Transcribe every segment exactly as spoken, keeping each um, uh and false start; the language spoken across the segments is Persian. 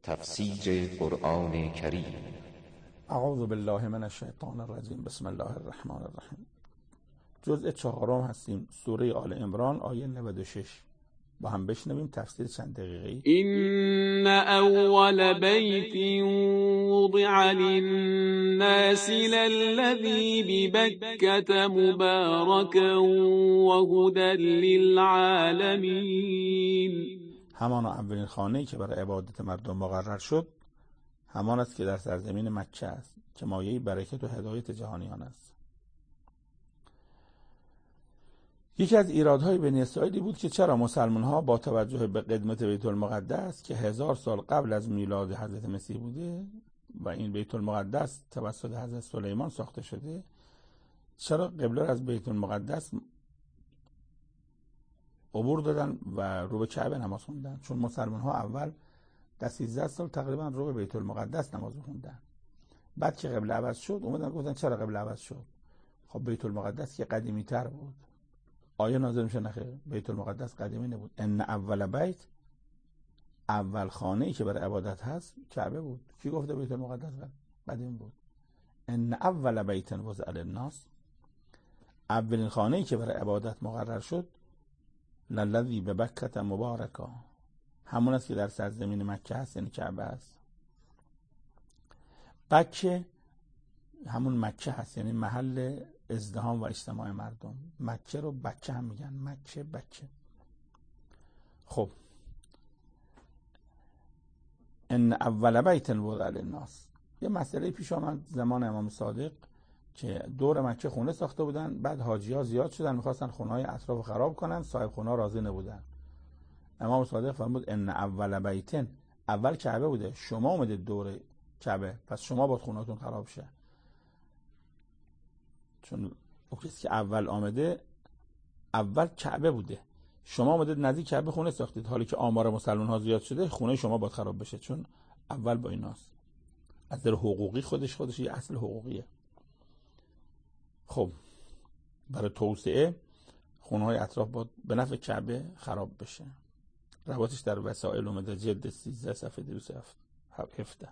تفسیر قرآن کریم. اعوذ بالله من الشیطان الرجیم. بسم الله الرحمن الرحیم. جزء چهارم هستیم، سوره آل عمران، آیه نود و شش. با هم بشنویم تفسیر چند دقیقه‌ای. این اول بیت وضع للناس للذی ببکة مبارکا وهدى للعالمین. همان اولین خانه‌ای که برای عبادت مردم مقرر شد همان است که در سرزمین مکه است که مایه برکت و هدایت جهانیان است. یکی از ایرادهای بنی اسرائیلی بود که چرا مسلمان‌ها با توجه به قدمت بیت المقدس که هزار سال قبل از میلاد حضرت مسیح بوده و این بیت المقدس توسط حضرت سلیمان ساخته شده، چرا قبله را از بیت المقدس عبور دادن و رو به کعبه نماز خوندن؟ چون مسلمان‌ها اول در سیزده سال تقریبا رو به بیت المقدس نماز خوندن. بعد که قبله عوض شد اومدن گفتن چرا قبله عوض شد؟ خب بیت المقدس که قدیمی تر بود. آیه نازل میشه نخیر، بیت المقدس قدیمی نبود. ان اول بیت، اول خانه‌ای که برای عبادت هست کعبه بود. کی گفته بیت المقدس قدیم بود؟ ان اول بیت وضع للناس، اولین خانه‌ای که برای عبادت مقرر شد للذی ببکة مبارکا، همون است که در سرزمین مکه هست، یعنی کعبه است. بکه همون مکه هست، یعنی محل ازدحام و اجتماع مردم. مکه رو بکه هم میگن، مکه بکه. خب ان اول بیت وضع للناس، یه مسئله پیش آمد زمان امام صادق که دور مکه خونه ساخته بودن، بعد حاجی‌ها زیاد شدن می‌خواستن خونه‌های اطراف خراب کنن، صاحب خونه‌ها راضی نبودن. امام صادق فرمود ان اول بیت، اول کعبه بوده، شما اومدید دور کعبه، پس شما باید خونه‌تون خراب شه. چون اون کسی که اول آمده اول کعبه بوده، شما اومدید نزدیک کعبه خونه ساختید، حالی که آمار مسلمان ها زیاد شده خونه شما باید خراب بشه، چون اول با ایناست. از نظر حقوقی خودش خودش یه اصل حقوقیه. خب برای توسعه خونه های اطراف باید به نفع کعبه خراب بشه. روایتش در وسائل اومده، جلد سیزده صفحه دویست و هفده.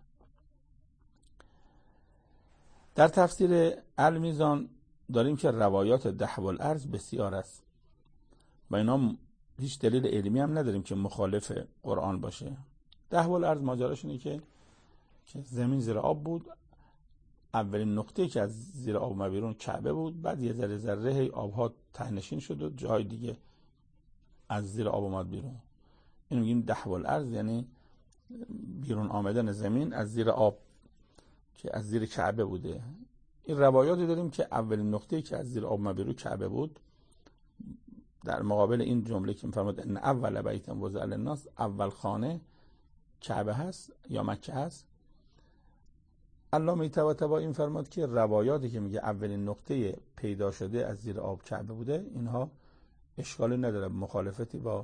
در تفسیر المیزان داریم که روایات دحو الارض بسیار است و اینا هیچ دلیل علمی هم نداریم که مخالف قرآن باشه. دحو الارض ماجراش اینه که که زمین زیر آب بود، اولین نقطه‌ای که از زیر آب اومد بیرون کعبه بود، بعد یه ذره ذره آبها ته‌نشین شد و جای دیگه از زیر آب اومد بیرون. اینو میگیم دحو الارض، یعنی بیرون آمدن زمین از زیر آب که از زیر کعبه بوده. این روایاتی داریم که اولین نقطه‌ای که از زیر آب اومد بیرون کعبه بود. در مقابل این جمله که می‌فرماد ان اول بیت وضع للناس، اول خانه کعبه هست یا مکه هست. علامه طباطبایی این فرماد که روایاتی که میگه اولین نقطه پیدا شده از زیر آب کعبه بوده، اینها اشکالی نداره، مخالفتی با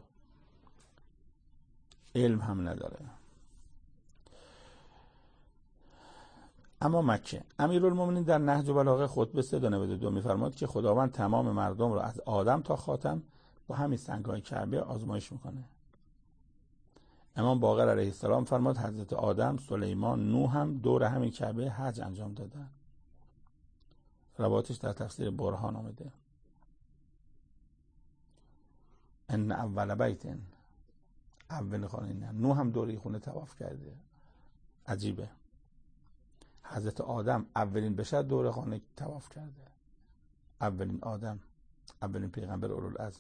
علم هم نداره. اما مکه، امیرالمومنین در نهج البلاغه خطبه سه نود و دو میفرماد که خداوند تمام مردم رو از آدم تا خاتم با همین سنگ‌های کعبه آزمایش میکنه. امام باقر علیه السلام فرماد حضرت آدم، سلیمان، نوح هم دور همین کعبه حج انجام دادن. روایتش در تفسیر برهان آمده. ان اول بیت، اول خانه، نه نوح هم دوری خونه طواف کرده. عجیبه. حضرت آدم اولین بشر دور خانه طواف کرده. اولین آدم، اولین پیغمبر اولوالعزم.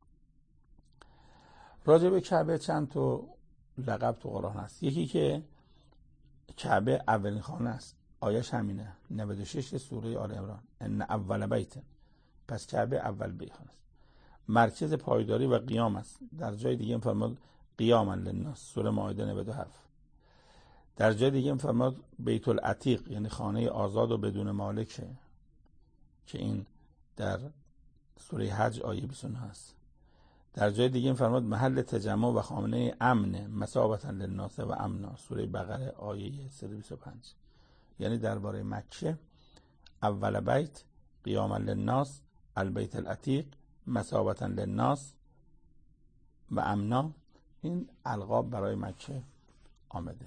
راجع به کعبه چند تا لقب تو قرآن هست. یکی که کعبه اولین خانه است، آیش همینه، نود و شش سوره آل عمران، ان اول بیت، پس کعبه اول بیت است. مرکز پایداری و قیام است. در جای دیگه فرمود قیاما للناس، سوره مائده نود و هفت. در جای دیگه فرمود بیت العتیق، یعنی خانه آزاد و بدون مالکه، که این در سوره حج آیه بیست و نه است. در جای دیگه فرمود محل تجمع و خانه امن، مثابة للناس و امنا، سوره بقره آیه صد و بیست و پنج. یعنی درباره مکه اول بیت، قیاما للناس، البیت العتیق، مثابة للناس و امنا، این القاب برای مکه آمده.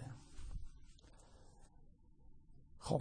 خب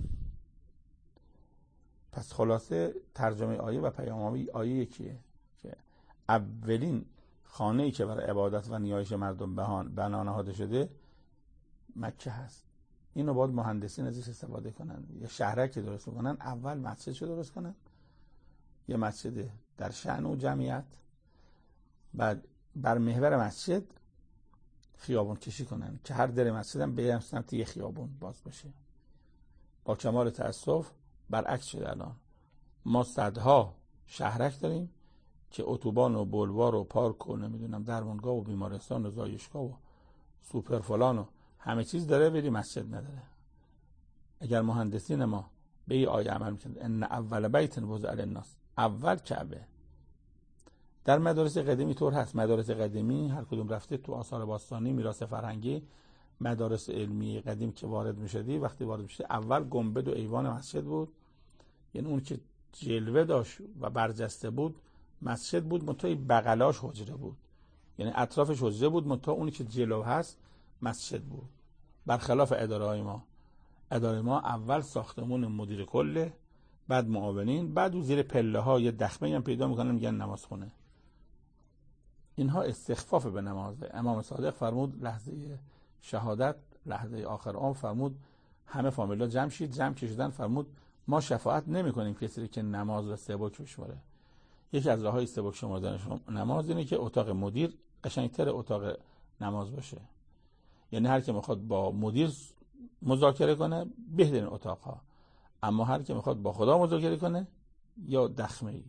پس خلاصه ترجمه آیه و پیام آیه یکیه که اولین خانه‌ای که برای عبادت و نیایش مردم بنا نهاده شده مکه هست. اینو باید مهندسین ازش استفاده کنن. یه شهرک که درست کنن، اول مسجدشو درست کنن، یه مسجد در شأن و جمعیت، بعد بر محور مسجد خیابون کشی کنن که هر در مسجد هم به سمت یه خیابون باز بشه. با کمال تأسف برعکس شده. الان ما صدها شهرک داریم که اتوبان و بولوار و پارک و نمیدونم درمانگاه و بیمارستان و زایشگاه و سوپر فلان و همه چیز داره، ولی مسجد نداره. اگر مهندسین ما به این آیه عمل میکنند ان اول بیت وضع للناس، اول کعبه. در مدارس قدیمی طور هست. مدارس قدیمی هر کدوم رفته تو آثار باستانی، میراث فرهنگی، مدارس علمی قدیم که وارد میشدی، وقتی وارد میشدی اول گنبد و ایوان مسجد بود، یعنی اون که جلوه داشت و برجسته بود مسجد بود، منتها بغلاش حجره بود، یعنی اطرافش حجره بود، منتها اونی که جلو هست مسجد بود. برخلاف اداره های ما، اداره ما اول ساختمون مدیر کله، بعد معاونین، بعد اون زیر پله ها یه دخمه هم پیدا میکنن میگن نمازخونه. اینها استخفاف به نمازه. امام صادق فرمود لحظه شهادت، لحظه آخر عمر، فرمود همه فامیلا جمع شید، جمع کشیدن، فرمود ما شفاعت نمی کنیم کسی که نماز و سبک بشماره. یکی از راههای سبک شمردن نماز اینه که اتاق مدیر قشنگتر اتاق نماز باشه، یعنی هر که میخواد با مدیر مذاکره کنه بهترین اتاقها، اما هر که میخواد با خدا مذاکره کنه یا دخمه ای.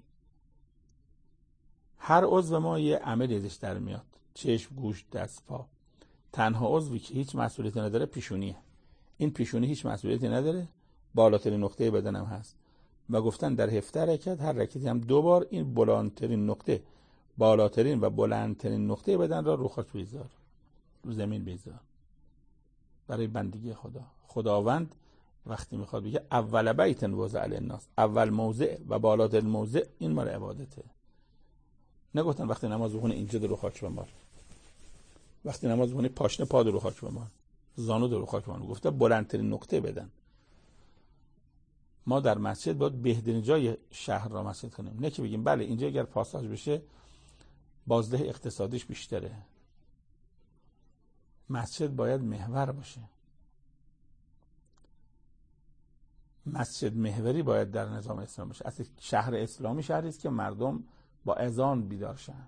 هر عضو ما یه عملی ازش در میاد، چشم، گوش، دست، پا. تنها عضوی که هیچ مسئولیتی نداره پیشونیه. این پیشونی هیچ مسئولیتی نداره، بالاترین نقطه بدن هم هست و گفتن در هفده حرکت هر حرکتی هم دو بار این بلندترین نقطه، بالاترین و بلندترین نقطه بدن را رو خاک بگذار، رو زمین بگذار، برای بندگی خدا. خداوند وقتی میخواد بگه اول بیت وضع للناس، اول موضع و بالاترین موضع، این مال عبادته. نگفتن وقتی نماز بخونه اینجا رو خاک بمال، وقتی نماز بخونه پاشنه پا رو خاک بمال، زانو رو خاک بمال، گفته بلندترین نقطه بدن. ما در مسجد باید بهترین جای شهر را مسجد کنیم، نه که بگیم بله اینجا اگر پاساژ بشه بازده اقتصادیش بیشتره. مسجد باید محور باشه. مسجد محوری باید در نظام اسلام باشه. اصلا شهر اسلامی شهری است که مردم با اذان بیدار شن.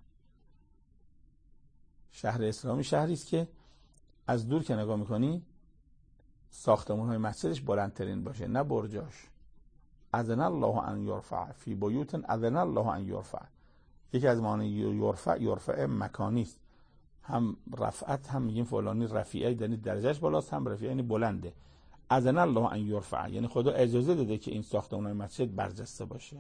شهر اسلامی شهری است که از دور که نگاه میکنی ساختمان‌های مسجدش بلندترین باشه، نه برجاش. اذن الله ان یرفع فی بیوت اذن الله ان یرفع. یکی از معانی یرفع، یرفع مکانی است، هم رفعت هم میگیم فلانی رفیعه، یعنی درجهش بالاست، هم رفیعه یعنی بلنده. اذن الله ان یرفع یعنی خدا اجازه داده که این ساختمان‌های مسجد برجسته باشه.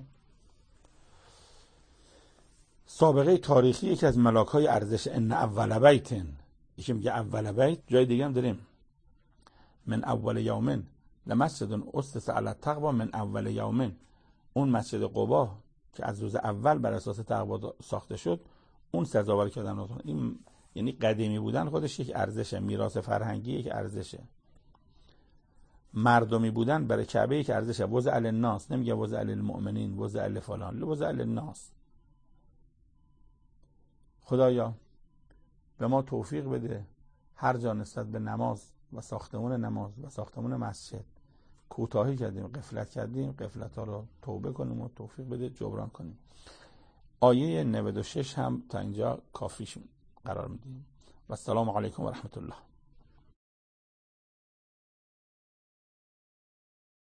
سابقه تاریخی یکی از ملاک‌های ارزش ان اول بیت، یکی میگه اول بیت، جای دیگه هم داریم من اول یومن لمسجد اسس علی التقوی من اول یومن. اون مسجد قبا که از روز اول بر اساس تقوا ساخته شد، اون سزاوار کردن. این یعنی قدیمی بودن خودش یک ارزشه، میراث فرهنگی یک ارزشه. مردمی بودن برای کعبه یک ارزشه. وضع للناس، نمیگه وضع للمؤمنین، وضع لفلان، وضع للناس. خدایا به ما توفیق بده هر جا نسبت به نماز و ساختمون نماز و ساختمون مسجد کوتاهی کردیم، غفلت کردیم، غفلت ها رو توبه کنیم و توفیق بده جبران کنیم. آیه نود و شش هم تا اینجا کافیش قرار میدیم. و السلام علیکم و رحمت الله.